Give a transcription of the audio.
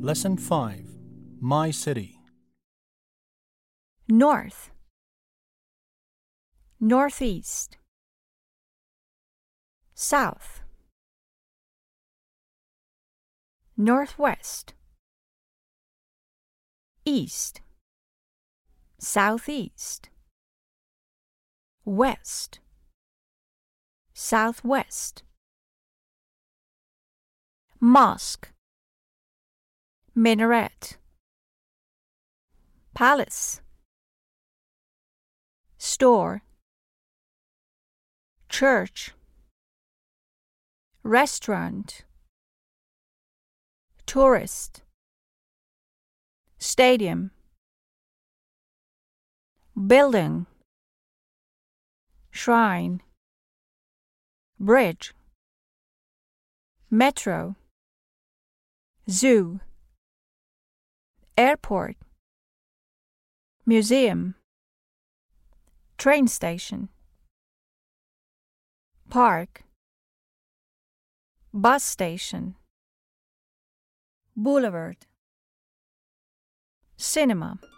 Lesson 5. My City. North, northeast, south, northwest, east, southeast, west, southwest. Mosque, minaret, palace, store, church, restaurant, tourist, stadium, building, shrine, bridge, metro, zoo, airport, museum, train station, park, bus station, boulevard, cinema.